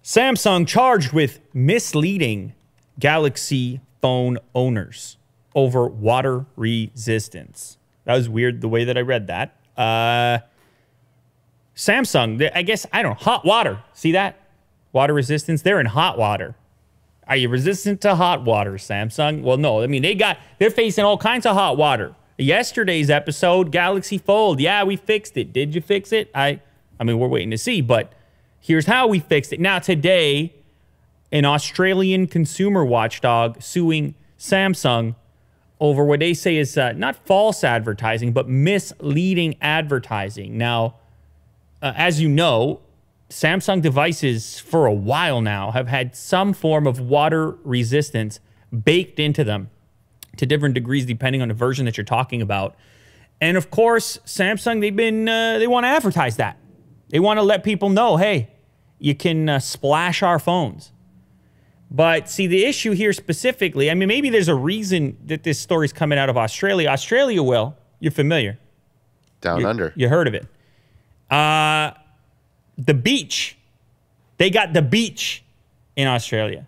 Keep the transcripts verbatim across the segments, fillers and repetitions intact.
Samsung charged with misleading Galaxy phone owners over water resistance. That was weird the way that I read that. Uh, Samsung, I guess, I don't know, hot water. See that? Water resistance. They're in hot water. Are you resistant to hot water, Samsung? Well, no. I mean, they got, they're facing all kinds of hot water. Yesterday's episode, Galaxy Fold. Yeah, we fixed it. Did you fix it? I, I mean, we're waiting to see, but here's how we fixed it. Now, today, an Australian consumer watchdog suing Samsung over what they say is uh, not false advertising, but misleading advertising. Now, uh, as you know, Samsung devices for a while now have had some form of water resistance baked into them to different degrees depending on the version that you're talking about. And of course, Samsung, they've been, uh, they want to advertise that. They want to let people know, hey, you can uh, splash our phones. But see, the issue here specifically, I mean, maybe there's a reason that this story's coming out of Australia. Australia, Will, you're familiar. Down you, under. You heard of it. Uh, the beach. They got the beach in Australia.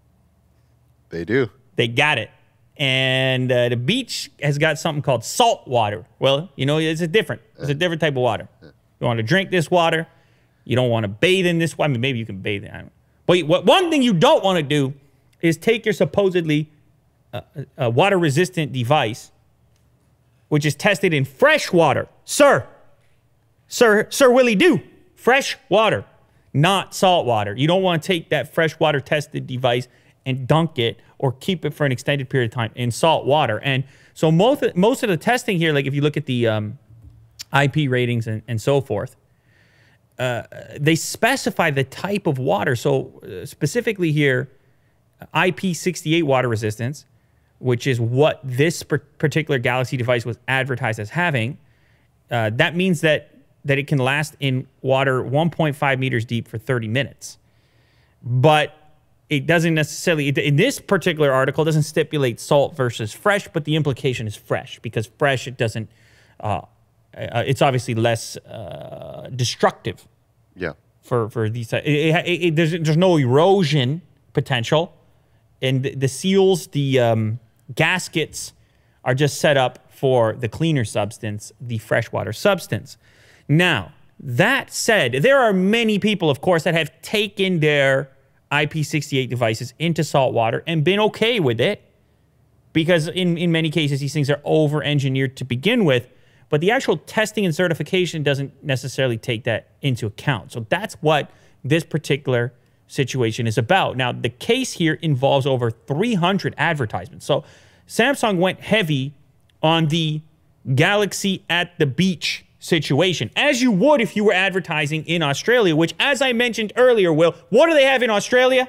They do. They got it. And uh, the beach has got something called salt water. Well, you know, it's a different, it's a different type of water. You want to drink this water. You don't want to bathe in this water. I mean, maybe you can bathe in it. I don't know. But what, one thing you don't want to do is take your supposedly uh, uh, water-resistant device, which is tested in fresh water. Sir, sir, Sir Willie do. Fresh water, not salt water. You don't want to take that fresh water tested device and dunk it or keep it for an extended period of time in salt water. And so most, most of the testing here, like if you look at the um, I P ratings and, and so forth, Uh, they specify the type of water. So uh, specifically here, I P sixty-eight water resistance, which is what this particular Galaxy device was advertised as having. Uh, that means that that it can last in water one point five meters deep for thirty minutes. But it doesn't necessarily, in this particular article, doesn't stipulate salt versus fresh, but the implication is fresh, because fresh, it doesn't, uh, uh, it's obviously less uh, destructive. Yeah. For for these, it, it, it, there's there's no erosion potential, and the, the seals, the um, gaskets, are just set up for the cleaner substance, the freshwater substance. Now, that said, there are many people, of course, that have taken their I P sixty-eight devices into salt water and been okay with it, because in in many cases these things are over-engineered to begin with. But the actual testing and certification doesn't necessarily take that into account. So that's what this particular situation is about. Now, the case here involves over three hundred advertisements. So Samsung went heavy on the Galaxy at the beach situation, as you would if you were advertising in Australia, which, as I mentioned earlier, Will, what do they have in Australia?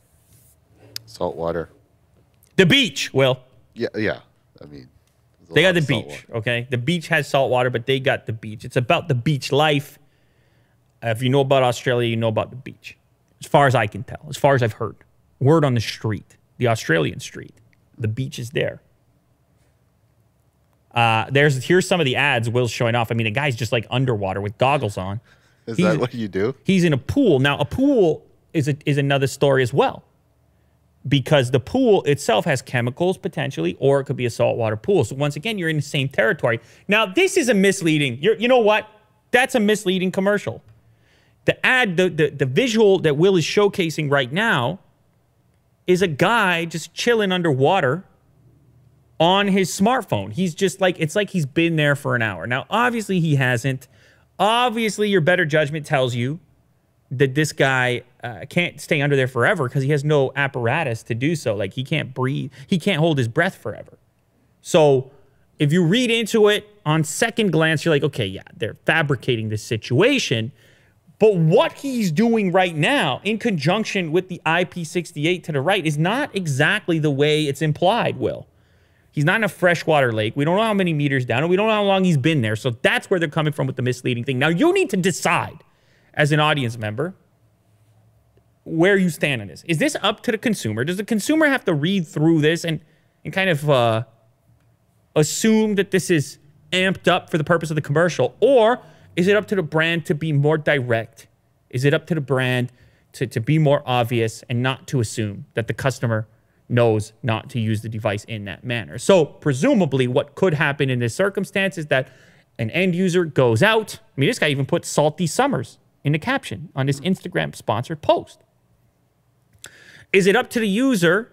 Salt water. The beach, Will. Yeah, yeah. I mean, they got the beach, okay? The beach has salt water, but they got the beach. It's about the beach life. Uh, if you know about Australia, you know about the beach. As far as I can tell, as far as I've heard. Word on the street, the Australian street. The beach is there. Uh, there's Here's some of the ads Will's showing off. I mean, the guy's just like underwater with goggles on. Is he's, that what you do? He's in a pool. Now, a pool is, a, is another story as well, because the pool itself has chemicals potentially, or it could be a saltwater pool. So once again, you're in the same territory. Now, this is a misleading. You're, you know what? That's a misleading commercial. The ad, the, the, the visual that Will is showcasing right now is a guy just chilling underwater on his smartphone. He's just like, it's like he's been there for an hour. Now, obviously he hasn't. Obviously, your better judgment tells you that this guy uh, can't stay under there forever because he has no apparatus to do so. Like, he can't breathe. He can't hold his breath forever. So if you read into it on second glance, you're like, okay, yeah, they're fabricating this situation. But what he's doing right now in conjunction with the I P sixty-eight to the right is not exactly the way it's implied, Will. He's not in a freshwater lake. We don't know how many meters down, and we don't know how long he's been there. So that's where they're coming from with the misleading thing. Now, you need to decide, as an audience member, where you stand on this. Is this up to the consumer? Does the consumer have to read through this and, and kind of uh, assume that this is amped up for the purpose of the commercial? Or is it up to the brand to be more direct? Is it up to the brand to, to be more obvious and not to assume that the customer knows not to use the device in that manner. So presumably what could happen in this circumstance is that an end user goes out. I mean, this guy even put Salty Summers in the caption on this Instagram sponsored post. Is it up to the user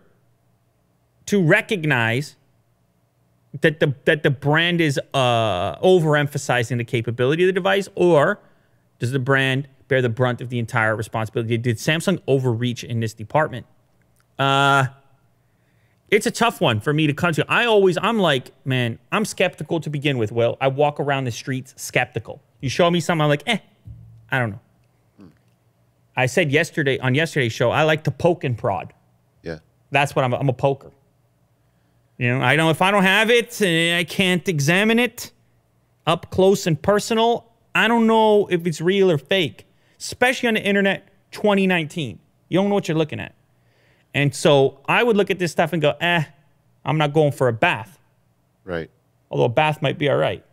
to recognize that the that the brand is uh, overemphasizing the capability of the device, or does the brand bear the brunt of the entire responsibility? Did Samsung overreach in this department? Uh, it's a tough one for me to come to. I always, I'm like, man, I'm skeptical to begin with, Will. I walk around the streets skeptical. You show me something, I'm like, eh, I don't know. I said yesterday, on yesterday's show, I like to poke and prod. Yeah. That's what I'm, I'm a poker. You know, I don't, if I don't have it and I can't examine it up close and personal, I don't know if it's real or fake, especially on the internet twenty nineteen. You don't know what you're looking at. And so I would look at this stuff and go, eh, I'm not going for a bath. Right. Although a bath might be all right.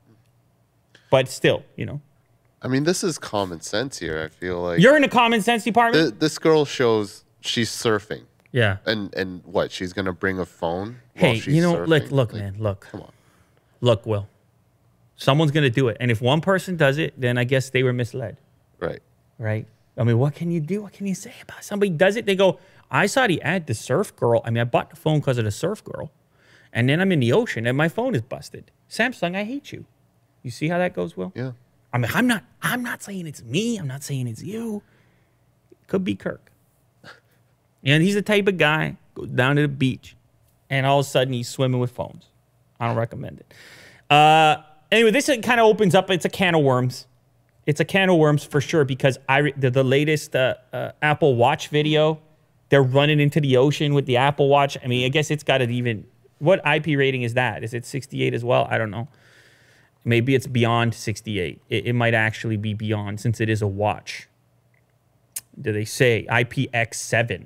But still, you know. I mean, this is common sense here. I feel like You're in the common sense department? th- this girl shows she's surfing. Yeah. And and what? She's gonna bring a phone? Hey, while she's you know, surfing? look, look, Like, man, look. Come on. Look, Will. Someone's going to do it. And if one person does it, then I guess they were misled. Right. Right? I mean, what can you do? What can you say about it? Somebody does it, they go, I saw the ad, the surf girl. I mean, I bought the phone because of the surf girl. And then I'm in the ocean and my phone is busted. Samsung, I hate you. You see how that goes, Will? Yeah. I mean, I'm not I'm not saying it's me. I'm not saying it's you. It could be Kirk. And he's the type of guy, goes down to the beach, and all of a sudden he's swimming with phones. I don't recommend it. Uh, anyway, this kind of opens up. It's a can of worms. It's a can of worms for sure, because I the, the latest uh, uh, Apple Watch video, they're running into the ocean with the Apple Watch. I mean, I guess it's got an even... What I P rating is that? Is it sixty-eight as well? I don't know. Maybe it's beyond sixty-eight. It, it might actually be beyond, since it is a watch. Do they say I P X seven?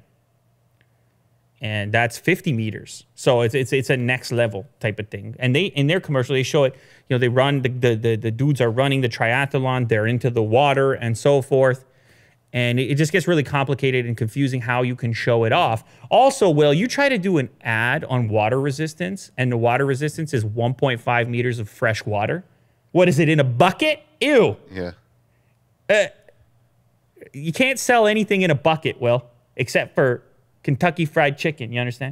And that's fifty meters. So it's it's it's a next level type of thing. And they in their commercial they show it. You know, they run the the the, the dudes are running the triathlon. They're into the water and so forth. And it just gets really complicated and confusing how you can show it off. Also, Will, you try to do an ad on water resistance, and the water resistance is one point five meters of fresh water. What is it, in a bucket? Ew. Yeah. Uh, you can't sell anything in a bucket, Will, except for Kentucky Fried Chicken. You understand?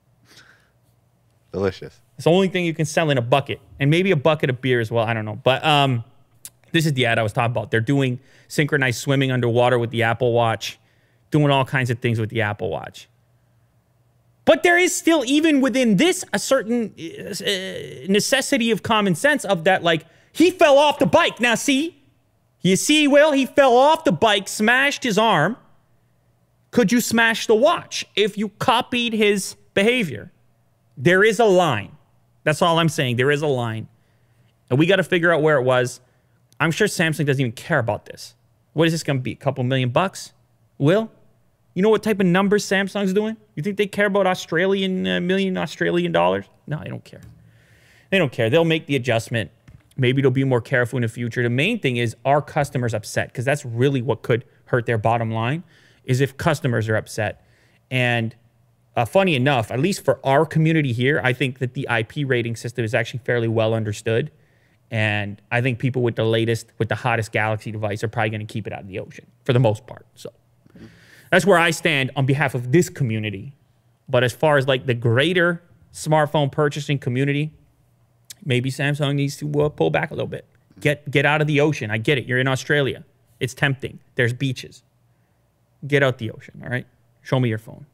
Delicious. It's the only thing you can sell in a bucket, and maybe a bucket of beer as well. I don't know. But um, this is the ad I was talking about. They're doing synchronized swimming underwater with the Apple Watch, doing all kinds of things with the Apple Watch. But there is still, even within this, a certain uh, necessity of common sense of that, like, he fell off the bike. Now, see? You see, Will? He fell off the bike, smashed his arm. Could you smash the watch if you copied his behavior? There is a line. That's all I'm saying. There is a line. And we got to figure out where it was. I'm sure Samsung doesn't even care about this. What is this going to be? A couple million bucks? Will? You know what type of numbers Samsung's doing? You think they care about Australian uh, million Australian dollars? No, they don't care. They don't care. They'll make the adjustment. Maybe they'll be more careful in the future. The main thing is, are customers upset? Because that's really what could hurt their bottom line, is if customers are upset. And uh, funny enough, at least for our community here, I think that the I P rating system is actually fairly well understood. And I think people with the latest, with the hottest Galaxy device are probably going to keep it out of the ocean for the most part. So that's where I stand on behalf of this community. But as far as like the greater smartphone purchasing community, maybe Samsung needs to uh, pull back a little bit. Get get out of the ocean. I get it. You're in Australia. It's tempting. There's beaches. Get out the ocean, all right? Show me your phone.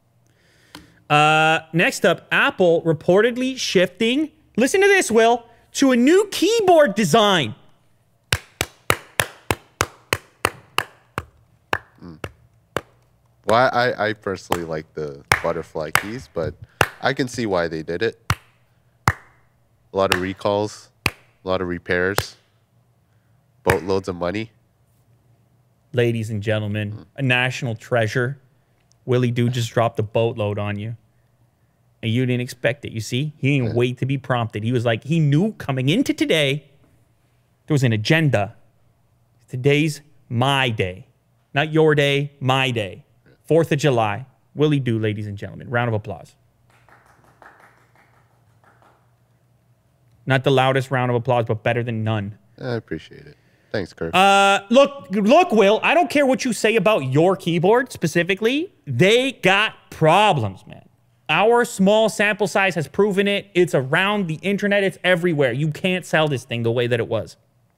Uh, next up, Apple reportedly shifting, listen to this, Will, to a new keyboard design. Mm. Well, I, I personally like the butterfly keys, but I can see why they did it. A lot of recalls, a lot of repairs, boatloads of money. Ladies and gentlemen, mm. a national treasure. Willie Dude just dropped a boatload on you. And you didn't expect it. You see? He didn't yeah. wait to be prompted. He was like, he knew coming into today, there was an agenda. Today's my day. Not your day, my day. fourth of July. Willie Do, ladies and gentlemen. Round of applause. Not the loudest round of applause, but better than none. I appreciate it. Thanks, Kirk. Uh, look, look, Will, I don't care what you say about your keyboard specifically. They got problems, man. Our small sample size has proven it. It's around the internet. It's everywhere. You can't sell this thing the way that it was.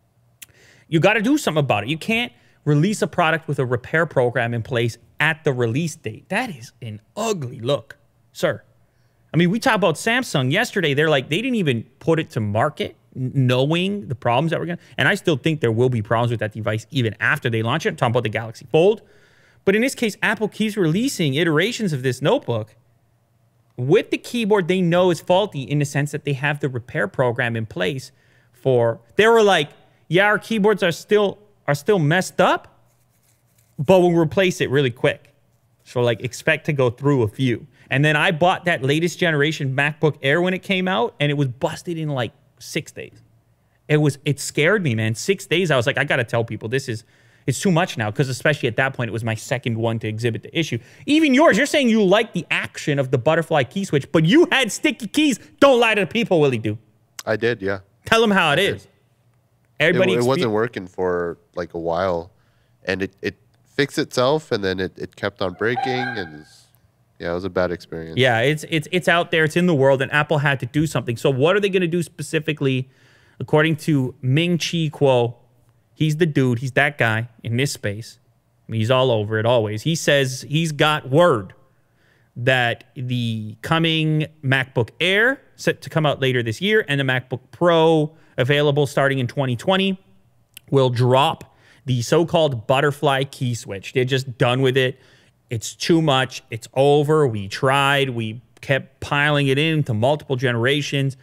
You got to do something about it. You can't release a product with a repair program in place at the release date. That is an ugly look, sir. I mean, we talked about Samsung yesterday. They're like, they didn't even put it to market knowing the problems that we're going to, and I still think there will be problems with that device even after they launch it. I'm talking about the Galaxy Fold. But in this case, Apple keeps releasing iterations of this notebook with the keyboard they know is faulty in the sense that they have the repair program in place for, they were like, yeah, our keyboards are still are still messed up, but we'll replace it really quick. So like expect to go through a few. And then I bought that latest generation MacBook Air when it came out, and it was busted in like six days. It was, it scared me, man. Six days, I was like, I got to tell people this is, it's too much now, because especially at that point, it was my second one to exhibit the issue. Even yours, you're saying you like the action of the butterfly key switch, but you had sticky keys. Don't lie to the people, Willie Do. I did, yeah. Tell them how it is. Everybody it, it wasn't working for like a while, and it, it fixed itself, and then it, it kept on breaking, and it's, yeah, it was a bad experience. Yeah, it's it's it's out there, it's in the world, and Apple had to do something. So what are they going to do specifically? According to Ming-Chi Kuo, he's the dude, he's that guy in this space. I mean, he's all over it always. He says he's got word that the coming MacBook Air, set to come out later this year, and the MacBook Pro, available starting in twenty twenty, will drop the so-called butterfly key switch. They're just done with it. It's too much. It's over. We tried. We kept piling it into multiple generations.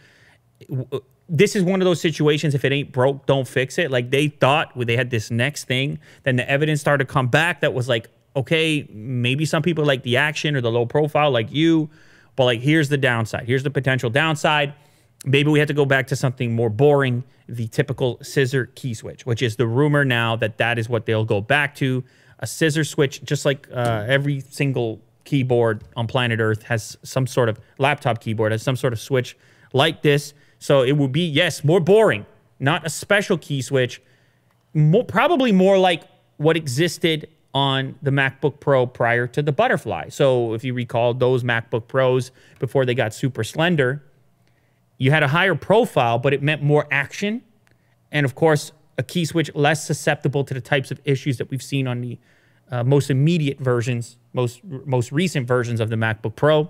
This is one of those situations, if it ain't broke, don't fix it. Like they thought they had this next thing. Then the evidence started to come back that was like, okay, maybe some people like the action or the low profile like you, but like here's the downside. Here's the potential downside. Maybe we have to go back to something more boring, the typical scissor key switch, which is the rumor now that that is what they'll go back to. A scissor switch, just like uh, every single keyboard on planet Earth has some sort of laptop keyboard, has some sort of switch like this. So it would be, yes, more boring, not a special key switch, more, probably more like what existed on the MacBook Pro prior to the butterfly. So if you recall those MacBook Pros before they got super slender, you had a higher profile, but it meant more action. And of course, a key switch less susceptible to the types of issues that we've seen on the uh, most immediate versions, most most recent versions of the MacBook Pro.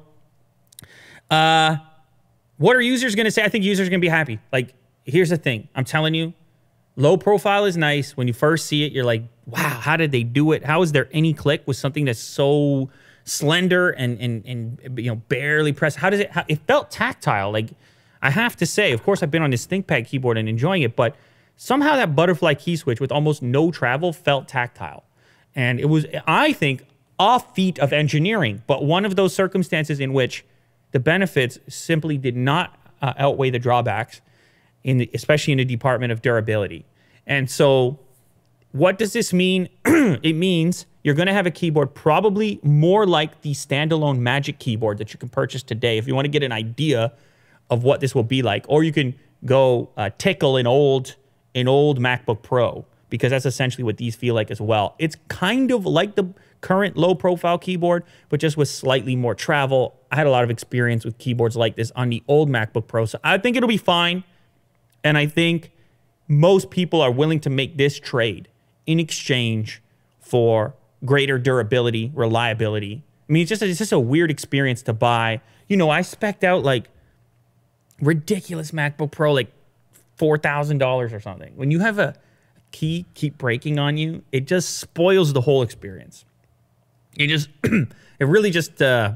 Uh, what are users going to say? I think users are going to be happy. Like, here's the thing. I'm telling you, low profile is nice. When you first see it, you're like, wow, how did they do it? How is there any click with something that's so slender and, and, and you know, barely pressed? How does it, how, it felt tactile. Like, I have to say, of course, I've been on this ThinkPad keyboard and enjoying it, but somehow that butterfly key switch with almost no travel felt tactile. And it was, I think, a feat of engineering, but one of those circumstances in which the benefits simply did not uh, outweigh the drawbacks, in the, especially in the department of durability. And so what does this mean? It means you're going to have a keyboard probably more like the standalone Magic Keyboard that you can purchase today if you want to get an idea of what this will be like. Or you can go uh, tickle an old an old MacBook Pro, because that's essentially what these feel like as well. It's kind of like the current low-profile keyboard, but just with slightly more travel. I had a lot of experience with keyboards like this on the old MacBook Pro, so I think it'll be fine. And I think most people are willing to make this trade in exchange for greater durability, reliability. I mean, it's just, it's just a weird experience to buy. You know, I spec'd out like ridiculous MacBook Pro, like four thousand dollars or something. When you have a key keep breaking on you, it just spoils the whole experience. It just, it really just uh,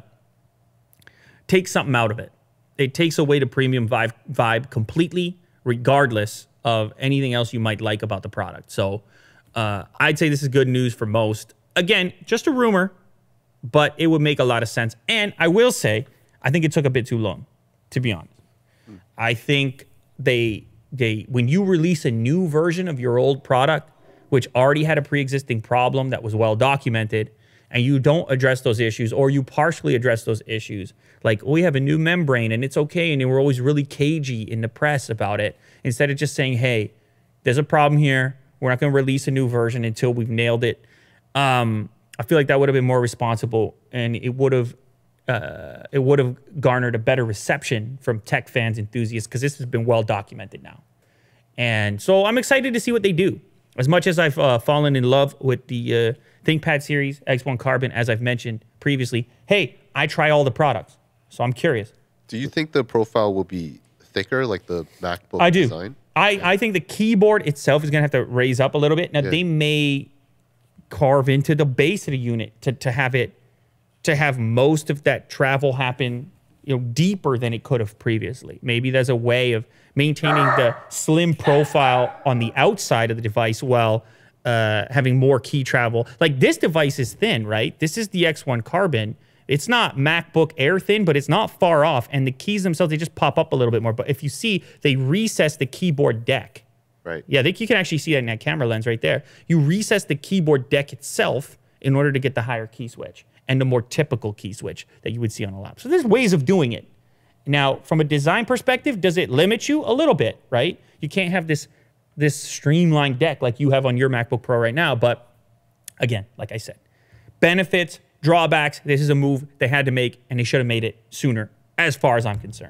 takes something out of it. It takes away the premium vibe, vibe completely, regardless of anything else you might like about the product. So uh, I'd say this is good news for most. Again, just a rumor, but it would make a lot of sense. And I will say, I think it took a bit too long, to be honest. Hmm. I think they... They, when you release a new version of your old product which already had a pre-existing problem that was well documented, and you don't address those issues, or you partially address those issues, like, we have a new membrane and it's okay, and we're always really cagey in the press about it, instead of just saying, hey, there's a problem here, we're not going to release a new version until we've nailed it. Um, I feel like that would have been more responsible, and it would have uh, it would have garnered a better reception from tech fans, enthusiasts, because this has been well documented now. And so I'm excited to see what they do. As much as I've uh, fallen in love with the uh, ThinkPad series, X one Carbon, as I've mentioned previously, hey, I try all the products, so I'm curious. Do you think the profile will be thicker, like the MacBook I do. design? I, yeah. I think the keyboard itself is going to have to raise up a little bit. Now, yeah. they may carve into the base of the unit to, to have it, to have most of that travel happen, you know, deeper than it could have previously. Maybe there's a way of maintaining the slim profile on the outside of the device while uh, having more key travel. Like, this device is thin, right? This is the X one Carbon. It's not MacBook Air thin, but it's not far off. And the keys themselves, they just pop up a little bit more. But if you see, they recess the keyboard deck. Right. Yeah, they, you can actually see that in that camera lens right there. You recess the keyboard deck itself in order to get the higher key switch and the more typical key switch that you would see on a laptop. So there's ways of doing it. Now, from a design perspective, does it limit you? A little bit, right? You can't have this, this streamlined deck like you have on your MacBook Pro right now. But again, like I said, benefits, drawbacks, this is a move they had to make, and they should have made it sooner, as far as I'm concerned.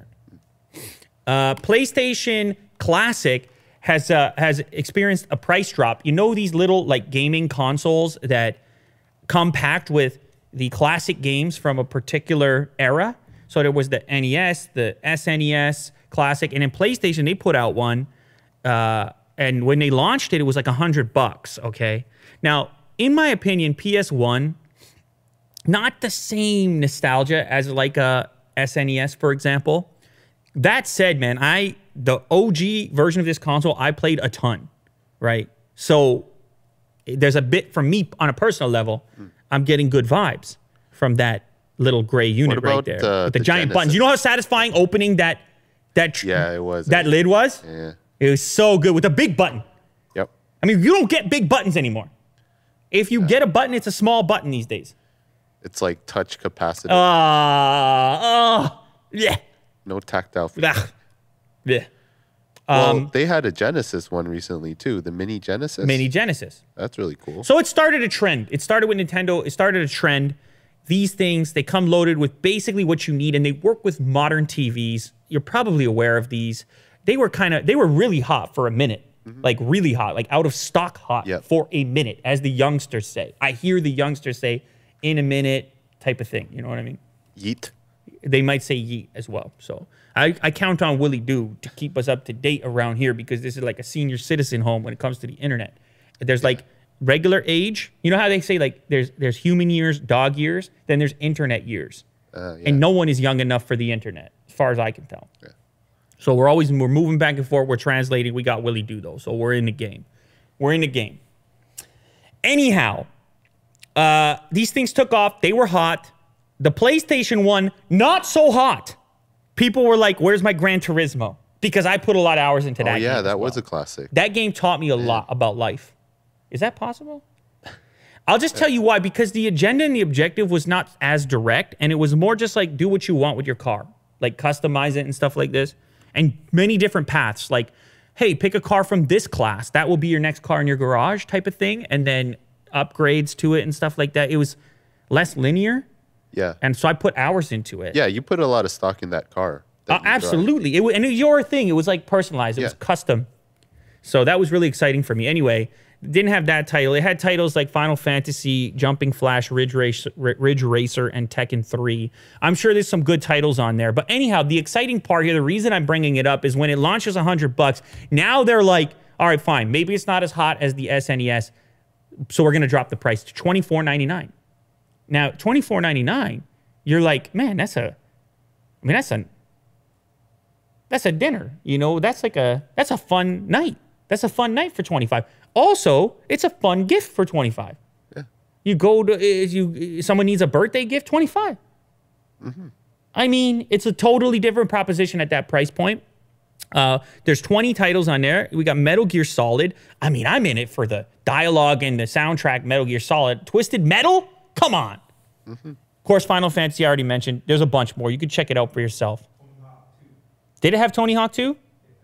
Uh, PlayStation Classic has uh, has experienced a price drop. You know these little like gaming consoles that come packed with the classic games from a particular era? So there was the N E S, the S N E S Classic, and in PlayStation, they put out one, uh, and when they launched it, it was like a hundred bucks, okay? Now, in my opinion, P S one, not the same nostalgia as like a S N E S, for example. That said, man, I the O G version of this console, I played a ton, right? So there's a bit from me on a personal level, mm. I'm getting good vibes from that little gray unit about, right there uh, with the, the giant Genesis? buttons. You know how satisfying opening that that yeah, it was that lid was? Yeah, it was so good with a big button. Yep. I mean, you don't get big buttons anymore. If you yeah. get a button, it's a small button these days. It's like touch capacitive. Uh, oh, yeah. No tactile feedback. Yeah. Well, Um, they had a Genesis one recently too, the Mini Genesis. Mini Genesis. That's really cool. So it started a trend. It started with Nintendo. It started a trend. These things, they come loaded with basically what you need, and they work with modern T Vs. You're probably aware of these. They were kind of, they were really hot for a minute. Mm-hmm. Like really hot, like out of stock hot yep. for a minute, as the youngsters say. I hear the youngsters say, in a minute type of thing. You know what I mean? Yeet. They might say yeet as well. So I, I count on Willie Doo to keep us up to date around here, because this is like a senior citizen home when it comes to the internet. There's like regular age. You know how they say like there's there's human years, dog years, then there's internet years. Uh, yeah. And no one is young enough for the internet, as far as I can tell. Yeah. So we're always, we're moving back and forth. We're translating. We got Willie Doo though. So we're in the game. We're in the game. Anyhow, uh, these things took off. They were hot. The PlayStation one, not so hot. People were like, where's my Gran Turismo? Because I put a lot of hours into that oh, yeah, game that well. was a classic. That game taught me a yeah. lot about life. Is that possible? I'll just tell you why. Because the agenda and the objective was not as direct, and it was more just like, do what you want with your car. Like, customize it and stuff like this. And many different paths. Like, hey, pick a car from this class. That will be your next car in your garage type of thing. And then upgrades to it and stuff like that. It was less linear. Yeah. And so I put hours into it. Yeah, you put a lot of stock in that car. That uh, absolutely. It was, and it was your thing. It was like personalized. It yeah. was custom. So that was really exciting for me. Anyway, didn't have that title. It had titles like Final Fantasy, Jumping Flash, Ridge Racer, Ridge Racer, and Tekken three. I'm sure there's some good titles on there. But anyhow, the exciting part here, the reason I'm bringing it up is when it launches one hundred bucks, now they're like, all right, fine. Maybe it's not as hot as the S N E S, so we're going to drop the price to twenty-four ninety-nine. Now, twenty-four ninety-nine, you're like, man, that's a, I mean, that's a, that's a dinner. You know, that's like a, that's a fun night. That's a fun night for twenty-five. Also, it's a fun gift for twenty-five. Yeah. You go to, if you, someone needs a birthday gift, twenty-five. Mm-hmm. I mean, it's a totally different proposition at that price point. Uh, there's twenty titles on there. We got Metal Gear Solid. I mean, I'm in it for the dialogue and the soundtrack. Metal Gear Solid. Twisted Metal? Come on. Mm-hmm. Of course, Final Fantasy I already mentioned. There's a bunch more. You could check it out for yourself. Did it have Tony Hawk two?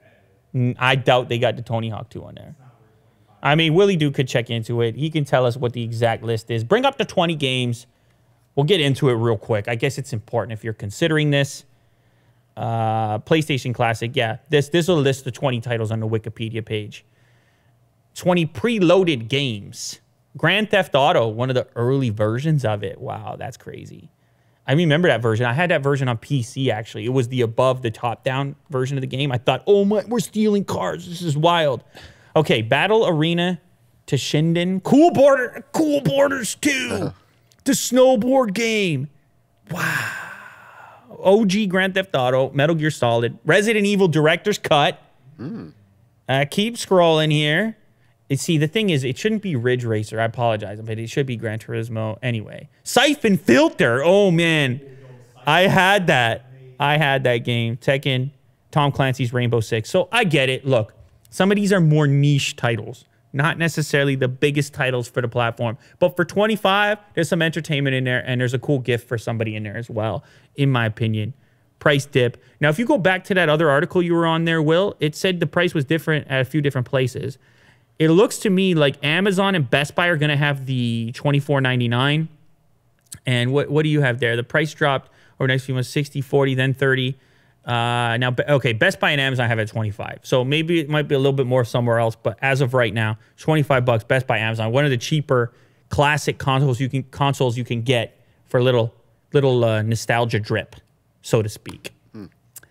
I doubt they got the Tony Hawk two on there. I mean, Willie Duke could check into it. He can tell us what the exact list is. Bring up the twenty games. We'll get into it real quick. I guess it's important if you're considering this. Uh, PlayStation Classic, yeah. This this will list the twenty titles on the Wikipedia page. twenty preloaded games. Grand Theft Auto, one of the early versions of it. Wow, that's crazy. I remember that version. I had that version on P C, actually. It was the above the top-down version of the game. I thought, oh my, we're stealing cars. This is wild. Okay, Battle Arena to Shinden. Cool Border, Cool Borders two. Uh-huh. The snowboard game. Wow. O G Grand Theft Auto, Metal Gear Solid, Resident Evil Director's Cut. Mm. Uh, keep scrolling here. You see, the thing is, it shouldn't be Ridge Racer. I apologize, but it should be Gran Turismo anyway. Siphon Filter. Oh, man. I had that. I had that game. Tekken, Tom Clancy's Rainbow Six. So I get it. Look, some of these are more niche titles. Not necessarily the biggest titles for the platform. But for twenty-five, there's some entertainment in there, and there's a cool gift for somebody in there as well, in my opinion. Price dip. Now, if you go back to that other article you were on there, Will, it said the price was different at a few different places. It looks to me like Amazon and Best Buy are going to have the twenty-four ninety-nine. And what, what do you have there? The price dropped over the next few months, sixty, forty, then thirty. Uh, now, okay, Best Buy and Amazon have it at twenty-five. So maybe it might be a little bit more somewhere else, but as of right now, twenty-five bucks, Best Buy, Amazon, one of the cheaper classic consoles you can consoles you can get for a little little uh, nostalgia drip, so to speak. Hmm.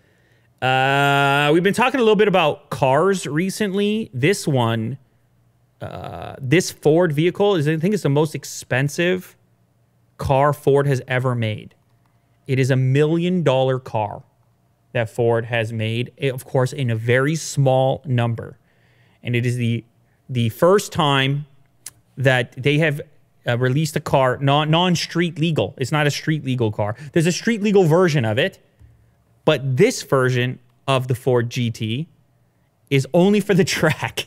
Uh, we've been talking a little bit about cars recently. This one, uh, this Ford vehicle is, I think, it's the most expensive car Ford has ever made. It is a million dollar car that Ford has made, of course, in a very small number. And it is the the first time that they have uh, released a car non, non-street legal. It's not a street legal car. There's a street legal version of it, but this version of the Ford G T is only for the track.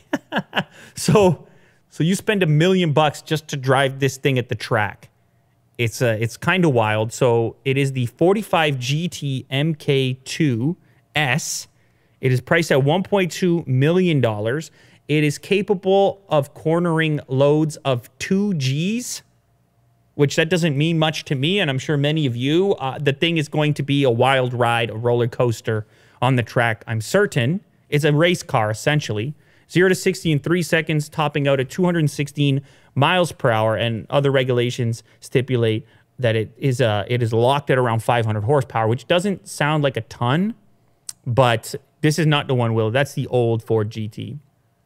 so, so you spend a million bucks just to drive this thing at the track. It's uh, it's kind of wild. So it is the forty-five G T M K two S. It is priced at one point two million dollars. It is capable of cornering loads of two G's, which that doesn't mean much to me, and I'm sure many of you. Uh, the thing is going to be a wild ride, a roller coaster on the track, I'm certain. It's a race car, essentially. zero to sixty in three seconds, topping out at two hundred sixteen miles per hour, and other regulations stipulate that it is uh, it is locked at around five hundred horsepower, which doesn't sound like a ton, but this is not the one, Will. That's the old Ford G T.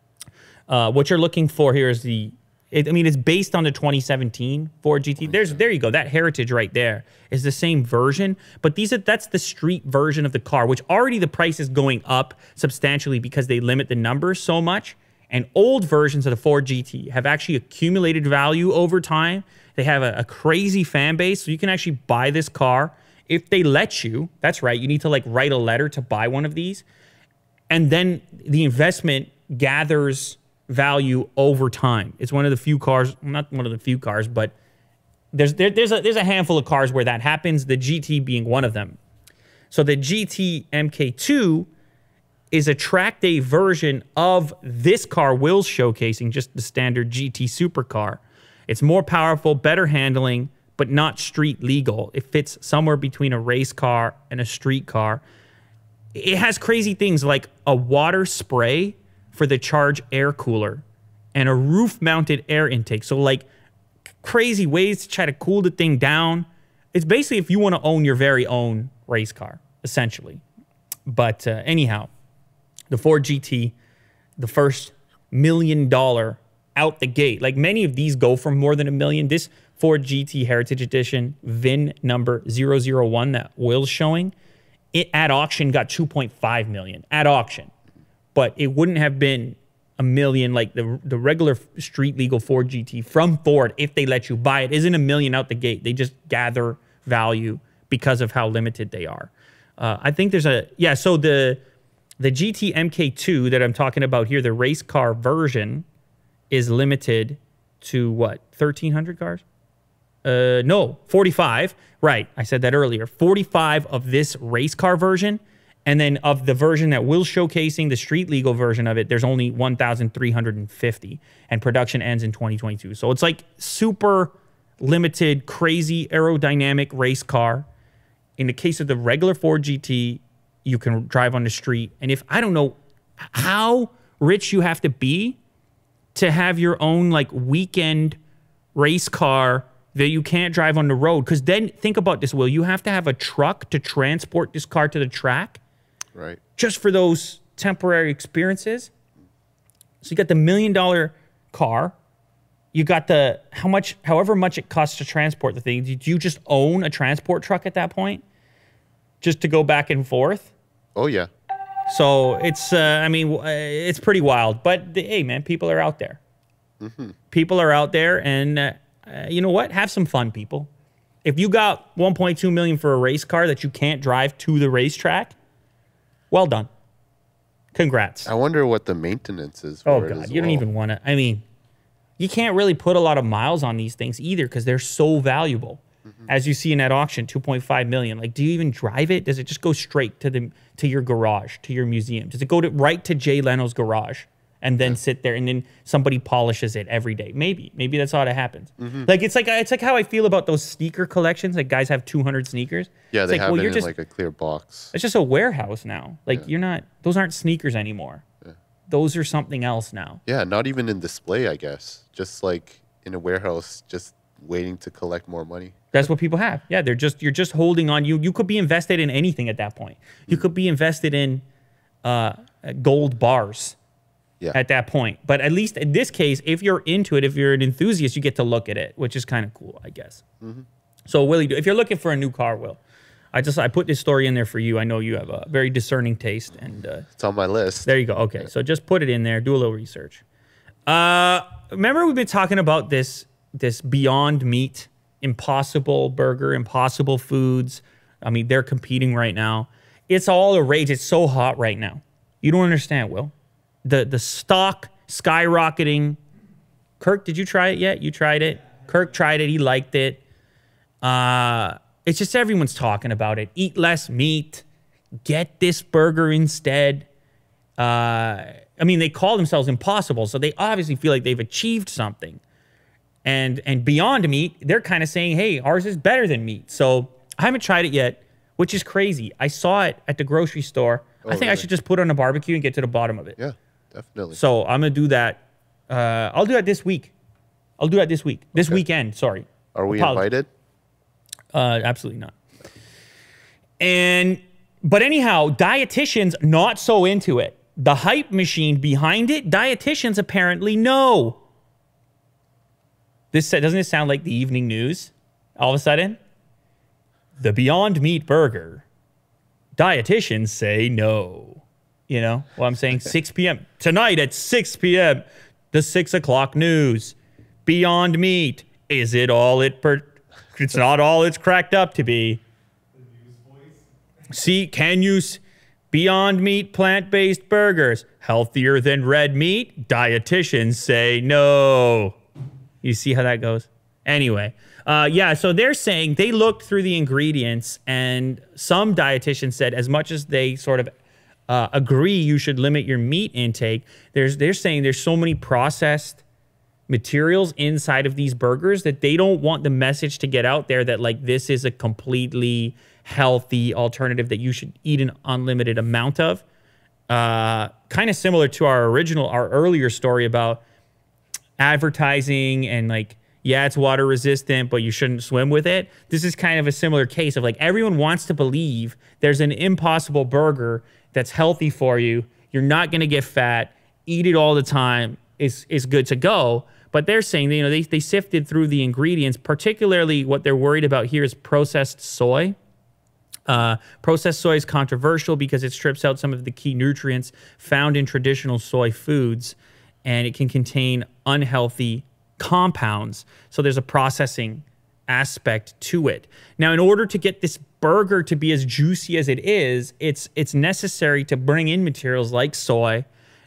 Uh, what you're looking for here is the, it, I mean, it's based on the twenty seventeen Ford G T. There's, there you go. That heritage right there is the same version, but these are, that's the street version of the car, which already the price is going up substantially because they limit the numbers so much. And old versions of the Ford G T have actually accumulated value over time. They have a, a crazy fan base, so you can actually buy this car if they let you. That's right. You need to like write a letter to buy one of these. And then the investment gathers value over time. It's one of the few cars, not one of the few cars, but there's there, there's a there's a handful of cars where that happens, the G T being one of them. So the G T M K two is a track day version of this car Will's showcasing, just the standard G T supercar. It's more powerful, better handling, but not street legal. It fits somewhere between a race car and a street car. It has crazy things like a water spray for the Charge air cooler and a roof-mounted air intake. So like crazy ways to try to cool the thing down. It's basically if you want to own your very own race car, essentially. But uh, anyhow, the Ford G T, the first million dollar out the gate. Like many of these go for more than a million. This Ford G T Heritage Edition, V I N number zero zero one that Will's showing, it at auction got two point five million at auction. But it wouldn't have been a million like the, the regular street legal Ford G T from Ford if they let you buy it. Isn't a million out the gate. They just gather value because of how limited they are. Uh, I think there's a, yeah, so the The G T M K two that I'm talking about here, the race car version, is limited to what? thirteen hundred cars? Uh, no, forty-five. Right, I said that earlier. forty-five of this race car version, and then of the version that Will's showcasing, the street legal version of it, there's only one thousand three hundred fifty, and production ends in twenty twenty-two. So it's like super limited, crazy aerodynamic race car. In the case of the regular Ford G T, you can drive on the street. And if, I don't know how rich you have to be to have your own like weekend race car that you can't drive on the road. Because then think about this, Will. You have to have a truck to transport this car to the track. Right. Just for those temporary experiences. So you got the million dollar car. You got the, how much, however much it costs to transport the thing. Did you just own a transport truck at that point? Just to go back and forth? Oh, yeah. So it's, uh, I mean, uh, it's pretty wild. But the, hey, man, people are out there. Mm-hmm. People are out there, and uh, uh, you know what? Have some fun, people. If you got one point two million dollars for a race car that you can't drive to the racetrack, well done. Congrats. I wonder what the maintenance is for Oh, it God. as You don't well. even want to. I mean, you can't really put a lot of miles on these things either because they're so valuable. Mm-hmm. As you see in that auction, two point five million dollars. Like, do you even drive it? Does it just go straight to the to your garage, to your museum? Does it go to right to Jay Leno's garage and then yeah. sit there and then somebody polishes it every day? Maybe. Maybe that's how it happens. Mm-hmm. Like, it's like it's like how I feel about those sneaker collections. Like, guys have two hundred sneakers. Yeah, it's they like, have well, it you're in just, like a clear box. It's just a warehouse now. Like, yeah. you're not, those aren't sneakers anymore. Yeah. Those are something else now. Yeah, not even in display, I guess. Just like in a warehouse, just waiting to collect more money. That's what people have. Yeah, they're just, you're just holding on. You you could be invested in anything at that point. You mm. could be invested in uh, gold bars yeah. at that point. But at least in this case, if you're into it, if you're an enthusiast, you get to look at it, which is kind of cool, I guess. Mm-hmm. So, Willie, if you're looking for a new car, Will, I just I put this story in there for you. I know you have a very discerning taste, and uh, it's on my list. There you go. Okay, so just put it in there. Do a little research. Uh, remember, we've been talking about this this Beyond Meat, Impossible Burger, Impossible Foods. I mean, they're competing right now. It's all a rage. It's so hot right now. You don't understand, Will. The the stock skyrocketing. Kirk, did you try it yet? You tried it. Kirk tried it. He liked it. Uh, it's just everyone's talking about it. Eat less meat. Get this burger instead. Uh, I mean, they call themselves Impossible, so they obviously feel like they've achieved something. And and Beyond Meat, they're kind of saying, hey, ours is better than meat. So I haven't tried it yet, which is crazy. I saw it at the grocery store. Oh, I think really? I should just put it on a barbecue and get to the bottom of it. Yeah, definitely. So I'm going to do that. Uh, I'll do that this week. I'll do that this week. This okay. weekend, sorry. Are we Apologies. invited? Uh, absolutely not. And, but anyhow, dietitians not so into it. The hype machine behind it, dietitians apparently know. This doesn't it sound like the evening news? All of a sudden, the Beyond Meat burger. Dietitians say no. You know what I'm saying? six p.m. tonight at six p.m. The six o'clock news. Beyond Meat. Is it all it? Per- it's not all it's cracked up to be. The news voice. See, can you? S- Beyond Meat plant-based burgers healthier than red meat? Dietitians say no. You see how that goes? Anyway, uh, yeah, so they're saying they looked through the ingredients, and some dietitians said as much as they sort of uh, agree you should limit your meat intake, there's they're saying there's so many processed materials inside of these burgers that they don't want the message to get out there that, like, this is a completely healthy alternative that you should eat an unlimited amount of. Uh, kind of similar to our original, our earlier story about advertising and like, yeah, it's water resistant, but you shouldn't swim with it. This is kind of a similar case of like everyone wants to believe there's an Impossible burger that's healthy for you. You're not going to get fat. Eat it all the time. Is is good to go. But they're saying, you know, they, they sifted through the ingredients, particularly what they're worried about here is processed soy. Uh, processed soy is controversial because it strips out some of the key nutrients found in traditional soy foods, and it can contain unhealthy compounds. So there's a processing aspect to it. Now, in order to get this burger to be as juicy as it is, it's it's necessary to bring in materials like soy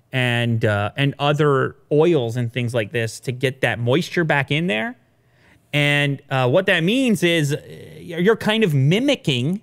and uh, and other oils and things like this to get that moisture back in there. And uh, what that means is you're kind of mimicking,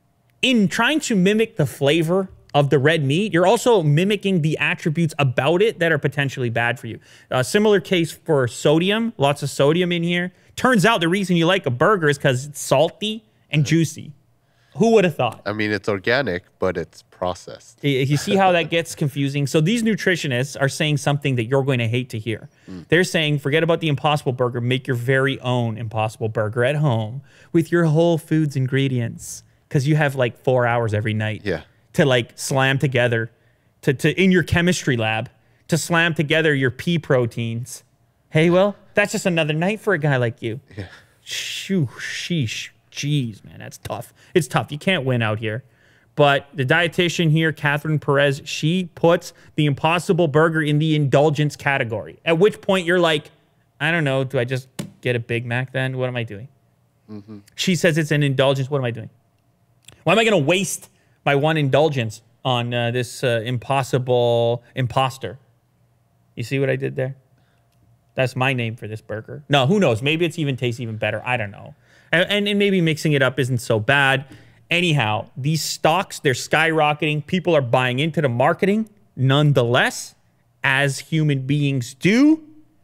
in trying to mimic the flavor of the red meat, you're also mimicking the attributes about it that are potentially bad for you. A similar case for sodium, lots of sodium in here. Turns out the reason you like a burger is because it's salty and juicy. Who would have thought? I mean, it's organic, but it's processed. You see how that gets confusing? So these nutritionists are saying something that you're going to hate to hear. Mm. They're saying, forget about the Impossible Burger, make your very own Impossible Burger at home with your Whole Foods ingredients, because you have like four hours every night. Yeah. To like slam together, to, to in your chemistry lab, to slam together your pea proteins. Hey, well, that's just another night for a guy like you. Yeah. Shoo, sheesh, jeez, man, that's tough. It's tough. You can't win out here. But the dietitian here, Catherine Perez, she puts the Impossible Burger in the indulgence category. At which point you're like, I don't know, do I just get a Big Mac then? What am I doing? Mm-hmm. She says it's an indulgence. What am I doing? Why am I going to waste my one indulgence on uh, this uh, impossible imposter? You see what I did there? That's my name for this burger. No, who knows? Maybe it's even tastes even better. I don't know. And, and, and maybe mixing it up isn't so bad. Anyhow, these stocks, they're skyrocketing. People are buying into the marketing. Nonetheless, as human beings do,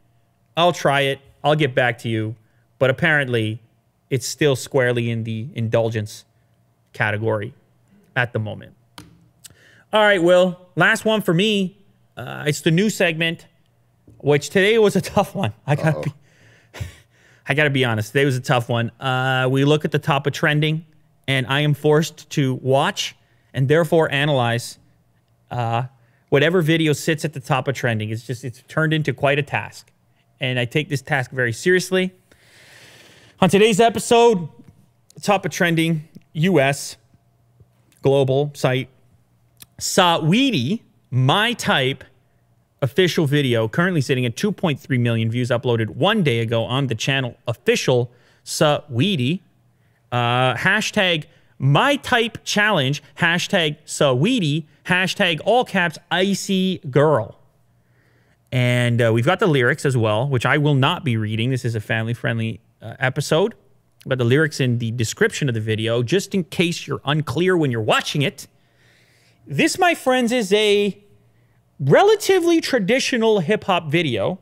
I'll try it. I'll get back to you. But apparently, it's still squarely in the indulgence category at the moment. All right, Will, last one for me. Uh, it's the new segment, which today was a tough one. I gotta Uh-oh. be, I gotta be honest. Today was a tough one. Uh, we look at the top of trending, and I am forced to watch and therefore analyze uh, whatever video sits at the top of trending. It's just it's turned into quite a task, and I take this task very seriously. On today's episode, top of trending U S global site, Saweetie, my type official video, currently sitting at two point three million views, uploaded one day ago on the channel official Saweetie. Uh, hashtag my type challenge, hashtag Saweetie, hashtag all caps icy girl. And uh, we've got the lyrics as well, which I will not be reading. This is a family-friendly uh, episode. But the lyrics in the description of the video, just in case you're unclear when you're watching it. This, my friends, is a relatively traditional hip-hop video,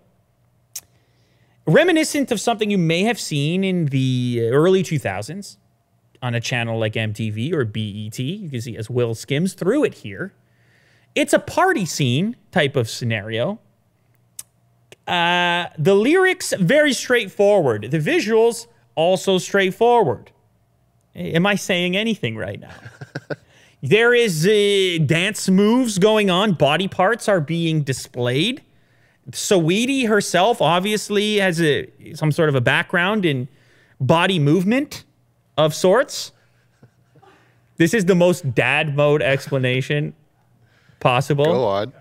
reminiscent of something you may have seen in the early two thousands on a channel like M T V or B E T. You can see as Will skims through it here. It's a party scene type of scenario. Uh, the lyrics, very straightforward. The visuals, also straightforward. Am I saying anything right now? There is uh, dance moves going on. Body parts are being displayed. Saweetie herself obviously has a some sort of a background in body movement of sorts. This is the most dad mode explanation possible. Go on.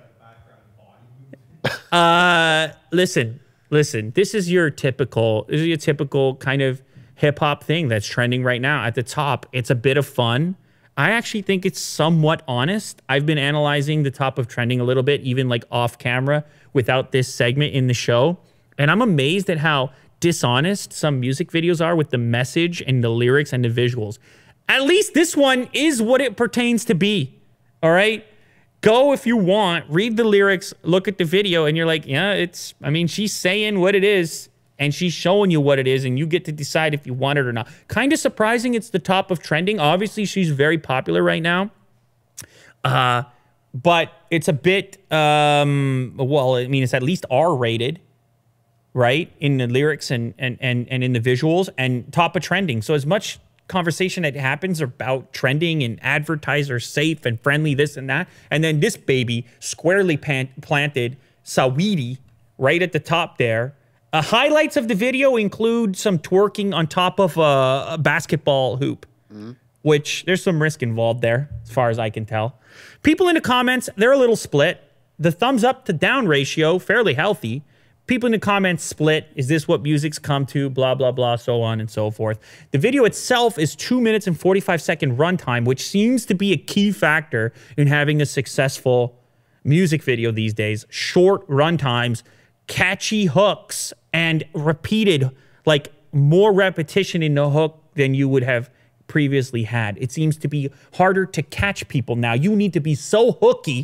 uh, listen, listen. This is your typical. This is your typical kind of hip hop thing that's trending right now. At the top, it's a bit of fun. I actually think it's somewhat honest. I've been analyzing the top of trending a little bit, even like off camera, without this segment in the show. And I'm amazed at how dishonest some music videos are with the message and the lyrics and the visuals. At least this one is what it pertains to be. All right? Go if you want, read the lyrics, look at the video, and you're like, yeah, it's, I mean, she's saying what it is, and she's showing you what it is, and you get to decide if you want it or not. Kind of surprising it's the top of trending. Obviously, she's very popular right now. Uh, but it's a bit, um, well, I mean, it's at least R-rated, right? In the lyrics and, and, and, and in the visuals, and top of trending. So as much conversation that happens about trending and advertiser safe and friendly, this and that, and then this baby squarely pan- planted Saweetie right at the top there. Uh, highlights of the video include some twerking on top of a, a basketball hoop, mm-hmm. which there's some risk involved there, as far as I can tell. People in the comments, they're a little split. The thumbs up to down ratio, fairly healthy. people in the comments split. Is this what music's come to? Blah, blah, blah, so on and so forth. The video itself is two minutes and forty-five second runtime, which seems to be a key factor in having a successful music video these days. Short runtimes, catchy hooks, and repeated, like more repetition in the hook than you would have previously had. It seems to be harder to catch people now. You need to be so hooky,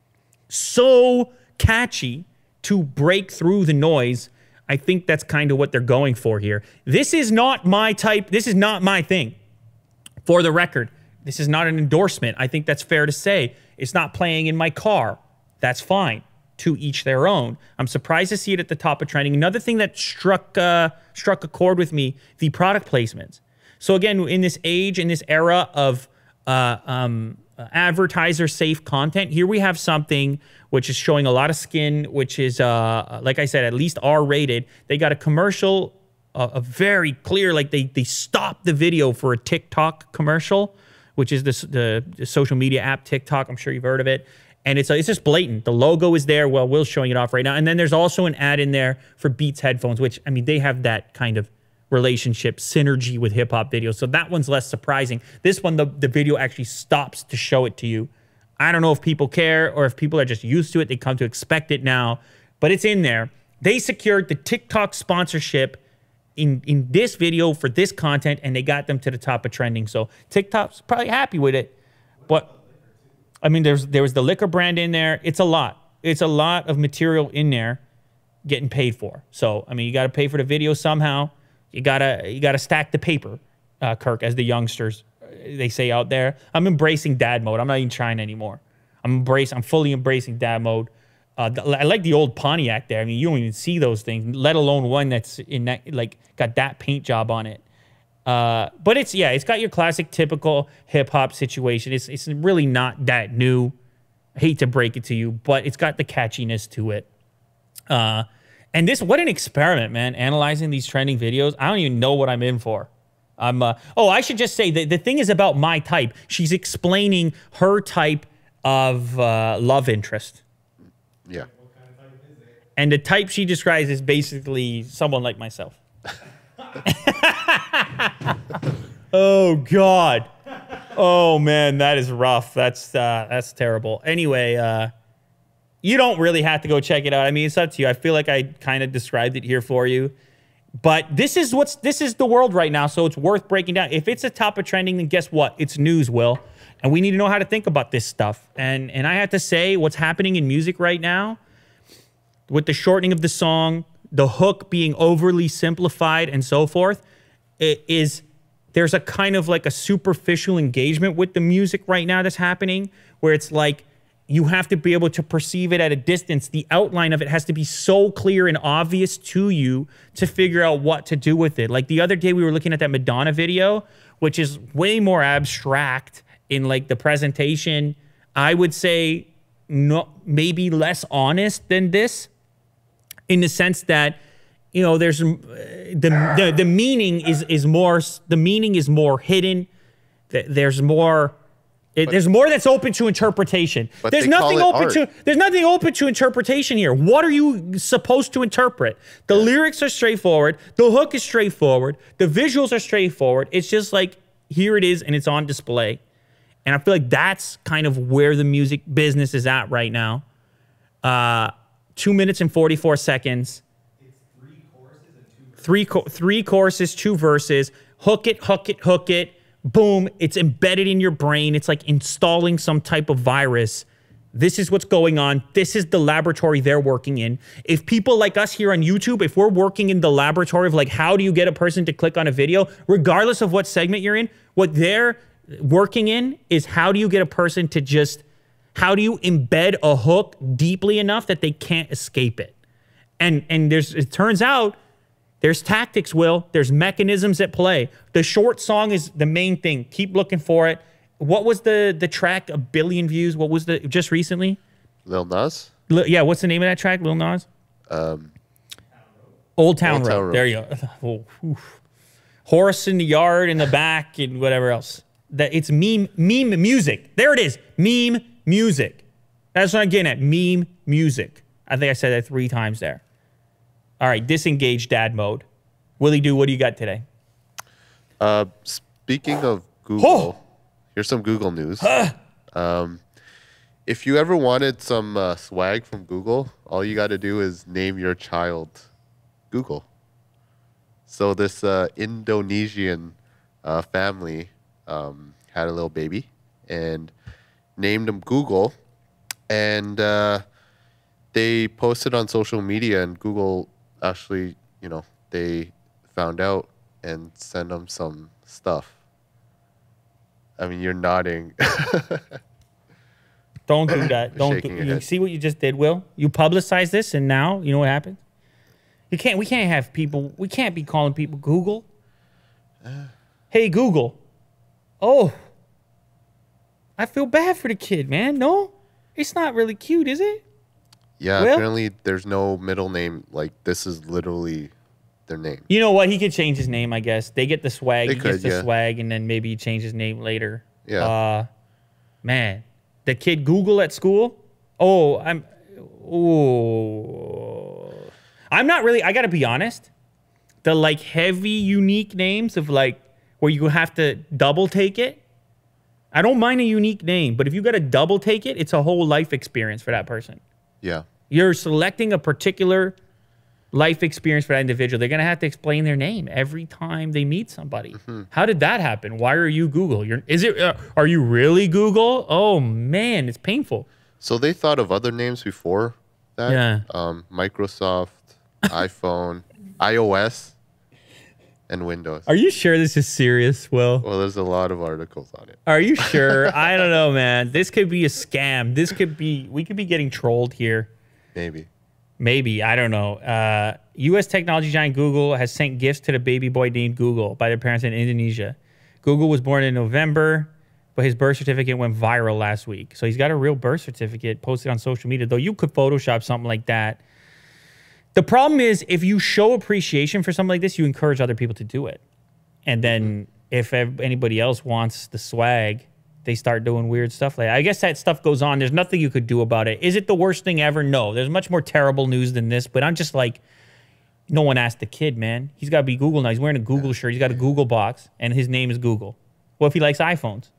so catchy to break through the noise. I think that's kind of what they're going for here. This is not my type. This is not my thing. For the record, this is not an endorsement. I think that's fair to say. It's not playing in my car. That's fine. To each their own. I'm surprised to see it at the top of trending. Another thing that struck uh, struck a chord with me, the product placements. So again, in this age, in this era of uh, um, advertiser-safe content, here we have something which is showing a lot of skin, which is, uh, like I said, at least R rated. They got a commercial, uh, a very clear, like they, they stopped the video for a TikTok commercial, which is this, the, the social media app TikTok. I'm sure you've heard of it. And it's, it's just blatant. The logo is there. Well, Will's showing it off right now. And then there's also an ad in there for Beats headphones, which, I mean, they have that kind of relationship, synergy with hip-hop videos. So that one's less surprising. This one, the, the video actually stops to show it to you. I don't know if people care or if people are just used to it. They come to expect it now. But it's in there. They secured the TikTok sponsorship in, in this video for this content, and they got them to the top of trending. So TikTok's probably happy with it. But I mean, there's there was the liquor brand in there. It's a lot. It's a lot of material in there getting paid for. So, I mean, you got to pay for the video somehow. You gotta you gotta stack the paper, uh, Kirk, as the youngsters they say out there. I'm embracing dad mode. I'm not even trying anymore. I'm embrace. I'm fully embracing dad mode. Uh, I like the old Pontiac there. I mean, you don't even see those things, let alone one that's in that, like, got that paint job on it. Uh, but it's, yeah, it's got your classic, typical hip-hop situation. It's, it's really not that new. I hate to break it to you, but it's got the catchiness to it. Uh, and this, what an experiment, man, analyzing these trending videos. I don't even know what I'm in for. I'm, uh, oh, I should just say, the, the thing is about my type. She's explaining her type of uh, love interest. Yeah. And the type she describes is basically someone like myself. Oh God. Oh man, that is rough. That's uh, that's terrible. Anyway, uh, you don't really have to go check it out. I mean, it's up to you. I feel like I kind of described it here for you. But this is what's this is the world right now, so it's worth breaking down. If it's a top of trending, then guess what? It's news, Will. And we need to know how to think about this stuff. And and I have to say, what's happening in music right now, with the shortening of the song, the hook being overly simplified and so forth, it is there's a kind of like a superficial engagement with the music right now that's happening, where it's like you have to be able to perceive it at a distance. The outline of it has to be so clear and obvious to you to figure out what to do with it. Like the other day we were looking at that Madonna video, which is way more abstract in like the presentation. I would say no, maybe less honest than this, in the sense that, you know, there's the the, the meaning is is more the meaning is more hidden. There's more it, but, there's more that's open to interpretation. There's nothing open art. to there's nothing open to interpretation here. What are you supposed to interpret? The yeah. lyrics are straightforward. The hook is straightforward. The visuals are straightforward. It's just like, here it is and it's on display. And I feel like that's kind of where the music business is at right now. Uh, two minutes and forty-four seconds. It's three choruses and two verses. Three, cho three choruses, two verses. Hook it, hook it, hook it. Boom. It's embedded in your brain. It's like installing some type of virus. This is what's going on. This is the laboratory they're working in. If people like us here on YouTube, if we're working in the laboratory of like, how do you get a person to click on a video, regardless of what segment you're in, what they're working in is how do you get a person to just, how do you embed a hook deeply enough that they can't escape it? And and there's, it turns out, there's tactics, Will. There's mechanisms at play. The short song is the main thing. Keep looking for it. What was the the track? A billion views. What was the just recently? Lil Nas. L yeah. What's the name of that track? Lil Nas. Um, Old Town, Old Road. Town Road. There you go. Oh, horse in the yard in the back and whatever else. That it's meme meme music. There it is. Meme music. That's what I'm getting at. Meme music. I think I said that three times there. All right, disengage dad mode. Willie Do, what do you got today? Uh, speaking of Google, Oh! here's some Google news. um, if you ever wanted some uh, swag from Google, all you got to do is name your child Google. So this uh, Indonesian uh, family um, had a little baby and named him Google, and uh, they posted on social media, and Google actually, you know, they found out and sent them some stuff. I mean, you're nodding. Don't do that. Don't Shaking do, your you head. see what you just did, Will? You publicize this, and now you know what happens. You can't. We can't have people. We can't be calling people Google. Hey Google. Oh, I feel bad for the kid, man. No, it's not really cute, is it? Yeah, Well- apparently there's no middle name. Like, this is literally their name. You know what? He could change his name, I guess. They get the swag. They he could, gets the yeah. swag, and then maybe he change his name later. Yeah. Uh, man, the kid Google at school. Oh, I'm. Oh, I'm not really. I gotta be honest. The like heavy, unique names of like where you have to double take it. I don't mind a unique name, but if you got to double take it, it's a whole life experience for that person. Yeah. You're selecting a particular life experience for that individual. They're going to have to explain their name every time they meet somebody. Mm-hmm. How did that happen? Why are you Google? You're, is it, uh, are you really Google? Oh man, it's painful. So they thought of other names before that. Yeah. Um, Microsoft, iPhone, iOS, and Windows. Are you sure this is serious, Will? Well, there's a lot of articles on it. Are you sure? I don't know, man. This could be a scam. This could be, we could be getting trolled here. Maybe. Maybe, I don't know. Uh, U S technology giant Google has sent gifts to the baby boy named Google by their parents in Indonesia. Google was born in November, but his birth certificate went viral last week. So he's got a real birth certificate posted on social media, though you could Photoshop something like that. The problem is if you show appreciation for something like this, you encourage other people to do it. And then if ev- anybody else wants the swag, they start doing weird stuff like that. I guess that stuff goes on. There's nothing you could do about it. Is it the worst thing ever? No. There's much more terrible news than this, but I'm just like, no one asked the kid, man. He's got to be Google now. He's wearing a Google shirt. He's got a Google box, and his name is Google. What if he likes iPhones?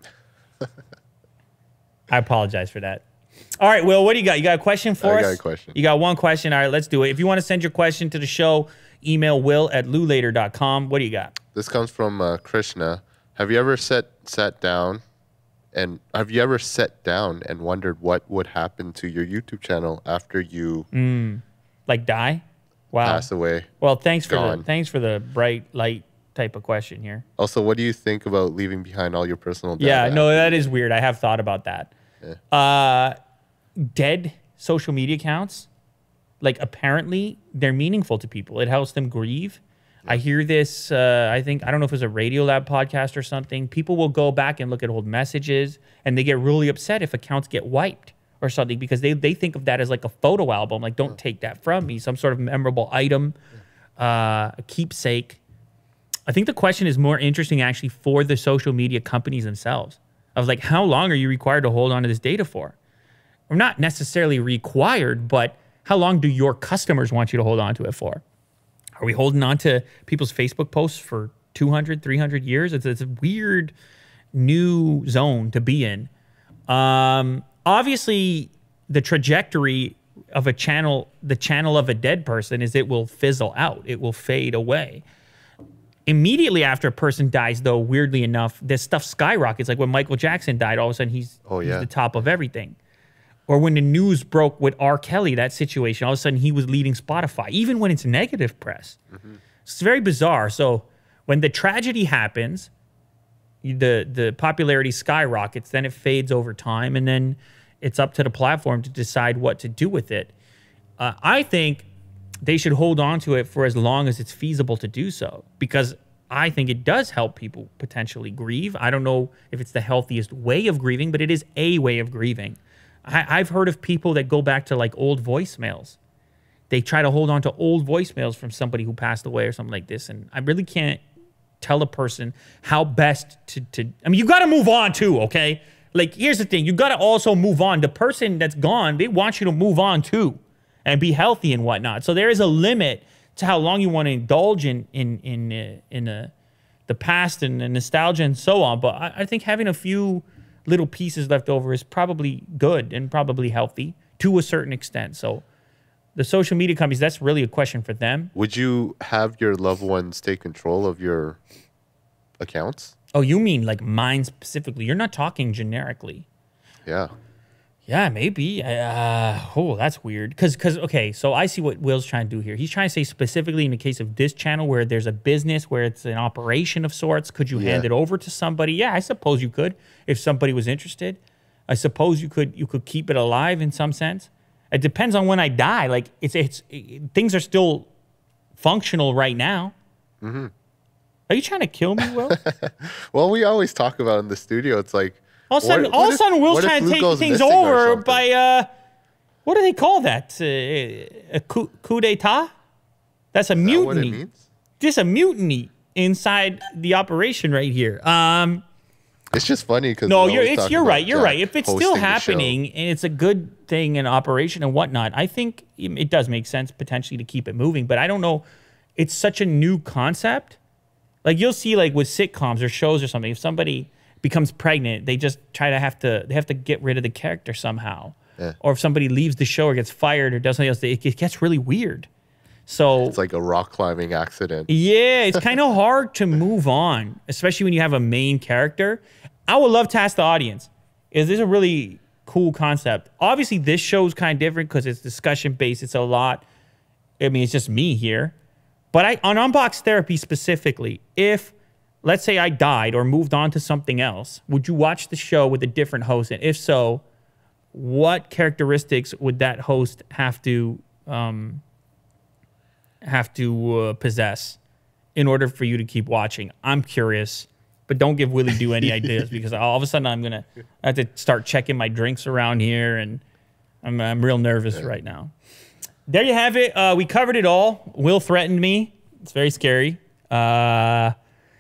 I apologize for that. All right, Will, what do you got? You got a question for I us? got a question. You got one question. All right, let's do it. If you want to send your question to the show, email will at lulater dot com. What do you got? This comes from uh, Krishna. Have you ever sat sat down and have you ever sat down and wondered what would happen to your YouTube channel after you Like die? Wow. pass away? Well, thanks for the Gone. thanks for the bright light type of question here. Also, what do you think about leaving behind all your personal data? Yeah, no, after- that is weird. I have thought about that. Uh, dead social media accounts, like apparently they're meaningful to people. It helps them grieve. I hear this, uh, I think, I don't know if it was a Radio Lab podcast or something. People will go back and look at old messages and they get really upset if accounts get wiped or something because they, they think of that as like a photo album. Like, don't take that from me. Some sort of memorable item, uh, a keepsake. I think the question is more interesting actually for the social media companies themselves. I was like, how long are you required to hold on to this data for? Or not necessarily required, but how long do your customers want you to hold on to it for? Are we holding on to people's Facebook posts for two hundred, three hundred years? It's, it's a weird new zone to be in. Um, obviously, the trajectory of a channel, the channel of a dead person is it will fizzle out. It will fade away. Immediately after a person dies, though, weirdly enough, this stuff skyrockets. Like when Michael Jackson died, all of a sudden he's, Oh, he's yeah. the top of everything. Or when the news broke with R. Kelly, that situation, all of a sudden he was leading Spotify, even when it's negative press. It's very bizarre. So when the tragedy happens, the, the popularity skyrockets, then it fades over time, and then it's up to the platform to decide what to do with it. Uh, I think they should hold on to it for as long as it's feasible to do so, because I think it does help people potentially grieve. I don't know if it's the healthiest way of grieving, but it is a way of grieving. I, I've heard of people that go back to like old voicemails. They try to hold on to old voicemails from somebody who passed away or something like this. And I really can't tell a person how best to, to I mean, you got to move on too, okay? Like, here's the thing. You got to also move on. The person that's gone, they want you to move on too. and be healthy and whatnot. So there is a limit to how long you want to indulge in in in uh, in uh, the past and, and nostalgia and so on. But I, I think having a few little pieces left over is probably good and probably healthy to a certain extent. So the social media companies, that's really a question for them. Would you have your loved ones take control of your accounts? Oh, you mean like mine specifically? You're not talking generically. Yeah. Yeah, maybe. Uh, oh, that's weird. Because, because, okay, so I see what Will's trying to do here. He's trying to say specifically in the case of this channel where there's a business, where it's an operation of sorts, could you Yeah. hand it over to somebody? Yeah, I suppose you could if somebody was interested. I suppose you could you could keep it alive in some sense. It depends on when I die. Like, it's it's it, things are still functional right now. Mm-hmm. Are you trying to kill me, Will? Well, we always talk about in the studio. It's like All of a sudden, what- all what of a if- sudden, Will's what if trying to Luke take goes things missing or over something? by uh, what do they call that? Uh, a coup, coup d'état? That's a Is that what it mutiny. means? Just a mutiny inside the operation right here. Um, It's just funny because no, you're it's you're right. You're right. If it's still happening show. and it's a good thing in operation and whatnot, I think it does make sense potentially to keep it moving. But I don't know. It's such a new concept. Like you'll see, like with sitcoms or shows or something, if somebody becomes pregnant, they just try to have to they have to get rid of the character somehow. Yeah. Or if somebody leaves the show or gets fired or does something else, it, it gets really weird. So It's like a rock climbing accident. yeah, it's kind of hard to move on, especially when you have a main character. I would love to ask the audience, is this a really cool concept? Obviously, this show's kind of different because it's discussion based. It's a lot. I mean, it's just me here. But I on Unbox Therapy specifically, if let's say I died or moved on to something else, would you watch the show with a different host? And if so, what characteristics would that host have to um, have to uh, possess in order for you to keep watching? I'm curious, but don't give Willie Do any ideas because all of a sudden I'm gonna have to start checking my drinks around here, and I'm I'm real nervous right now. There you have it. Uh, we covered it all. Will threatened me. It's very scary. Uh,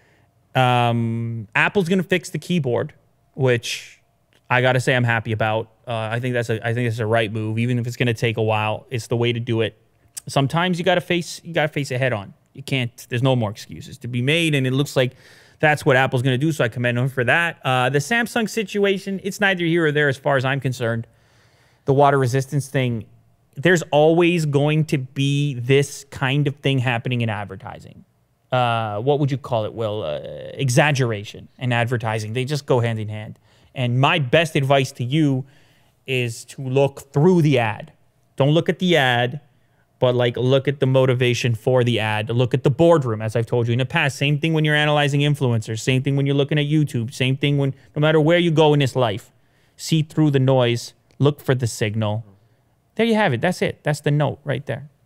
um, Apple's gonna fix the keyboard, which I gotta say I'm happy about. Uh, I think that's a I think it's a right move, even if it's gonna take a while. It's the way to do it. Sometimes you gotta face you gotta face it head on. You can't. There's no more excuses to be made, and it looks like that's what Apple's gonna do. So I commend them for that. Uh, the Samsung situation, it's neither here or there as far as I'm concerned. The water resistance thing. There's always going to be this kind of thing happening in advertising. Uh, what would you call it, Will? Uh, exaggeration and advertising. They just go hand in hand. And my best advice to you is to look through the ad. Don't look at the ad, but like look at the motivation for the ad. Look at the boardroom, as I've told you in the past. Same thing when you're analyzing influencers. Same thing when you're looking at YouTube. Same thing when, no matter where you go in this life, see through the noise, look for the signal. There you have it. That's it. That's the note right there.